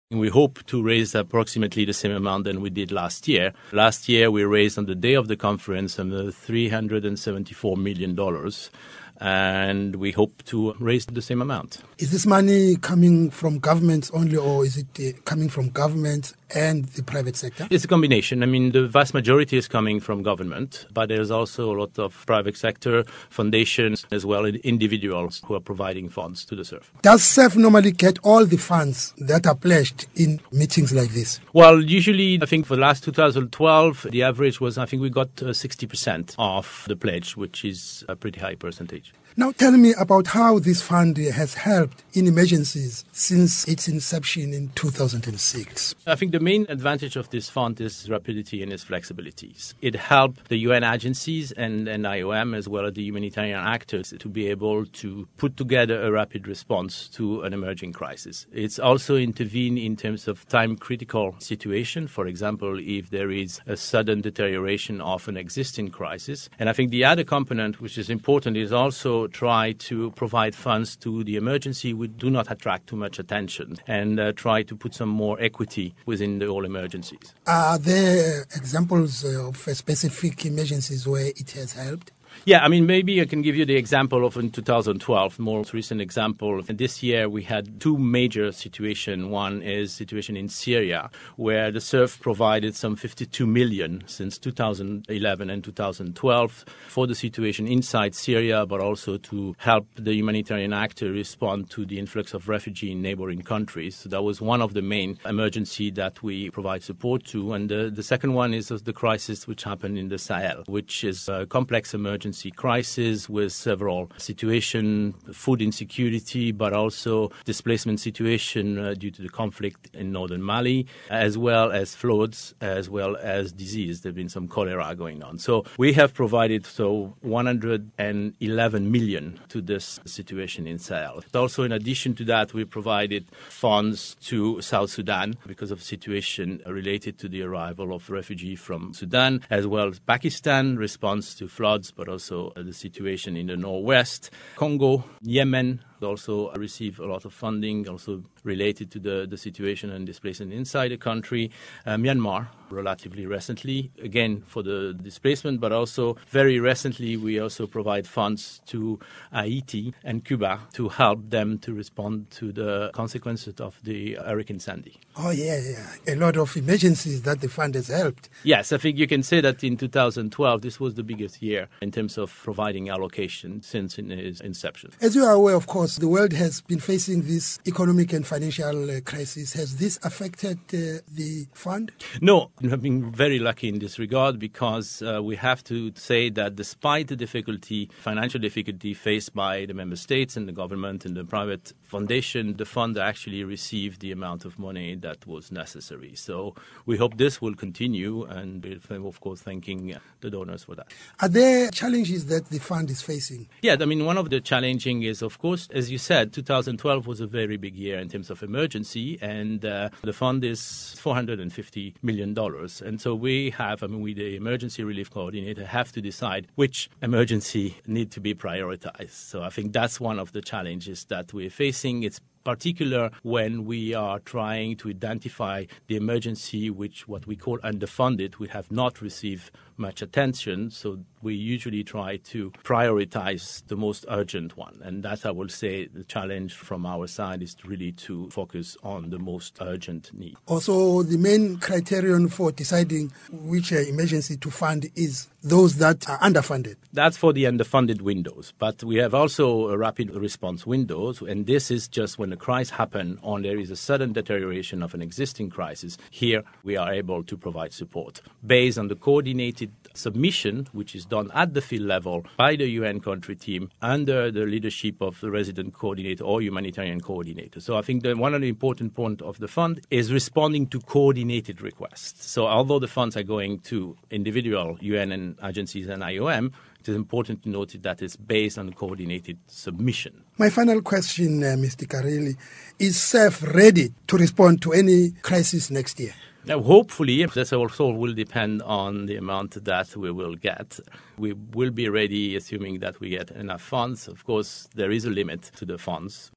We hope to raise approximately the same amount than we did last year. Last year, we raised on the day of the conference $374 million. And we hope to raise the same amount. Is this money coming from governments only, or is it coming from governments and the private sector? It's a combination. I mean, the vast majority is coming from government, but there's also a lot of private sector, foundations, as well as individuals who are providing funds to the SURF. Does SURF normally get all the funds that are pledged in meetings like this? Well, usually, I think for the last 2012, the average was, I think we got 60% of the pledge, which is a pretty high percentage. Now tell me about how this fund has helped in emergencies since its inception in 2006. I think the main advantage of this fund is rapidity and its flexibilities. It helped the UN agencies and IOM as well as the humanitarian actors to be able to put together a rapid response to an emerging crisis. It's also intervened in terms of time-critical situation, for example, if there is a sudden deterioration of an existing crisis. And I think the other component, which is important, is also try to provide funds to the emergency which do not attract too much attention and try to put some more equity within the all emergencies. Are there examples of specific emergencies where it has helped? Yeah, I mean, maybe I can give you the example of in 2012, most recent example. This year we had two major situations. One is situation in Syria, where the SURF provided some 52 million since 2011 and 2012 for the situation inside Syria, but also to help the humanitarian actor respond to the influx of refugees in neighboring countries. So that was one of the main emergencies that we provide support to. And the second one is the crisis which happened in the Sahel, which is a complex emergency crisis with several situations, food insecurity, but also displacement situation due to the conflict in northern Mali, as well as floods, as well as disease. There have been some cholera going on. So we have provided 111 million to this situation in Sahel. Also, in addition to that, we provided funds to South Sudan because of situation related to the arrival of refugees from Sudan, as well as Pakistan response to floods, but also the situation in the northwest. Congo, Yemen also receive a lot of funding, also related to the situation and displacement inside the country. Myanmar, relatively recently, again for the displacement, but also very recently we also provide funds to Haiti and Cuba to help them to respond to the consequences of the Hurricane Sandy. Oh, yeah. A lot of emergencies that the fund has helped. Yes, I think you can say that in 2012, this was the biggest year in terms of providing allocation since its inception. As you are aware, of course, the world has been facing this economic and financial crisis. Has this affected the fund? No, we have been very lucky in this regard because we have to say that despite the financial difficulty faced by the member states and the government and the private foundation, the fund actually received the amount of money that was necessary. So we hope this will continue, and we're, of course, thanking the donors for that. Are there challenges that the fund is facing? Yeah, I mean, one of the challenging is, of course, as you said, 2012 was a very big year in terms of emergency, and the fund is $450 million. And so we, the emergency relief coordinator, have to decide which emergency need to be prioritized. So I think that's one of the challenges that we're facing. It's particular when we are trying to identify the emergency what we call underfunded. We have not received much attention, so we usually try to prioritize the most urgent one. And that, I will say, the challenge from our side is really to focus on the most urgent need. Also, the main criterion for deciding which emergency to fund is those that are underfunded. That's for the underfunded windows. But we have also a rapid response windows, and this is just when a crisis happens or there is a sudden deterioration of an existing crisis. Here we are able to provide support based on the coordinated submission, which is done at the field level by the UN country team under the leadership of the resident coordinator or humanitarian coordinator. So I think that one of the important points of the fund is responding to coordinated requests. So although the funds are going to individual UN and agencies and IOM, it is important to note that it's based on coordinated submission. My final question, Mr. Kareli, is SURF ready to respond to any crisis next year? Now, hopefully, this also will depend on the amount that we will get. We will be ready, assuming that we get enough funds. Of course, there is a limit to the funds.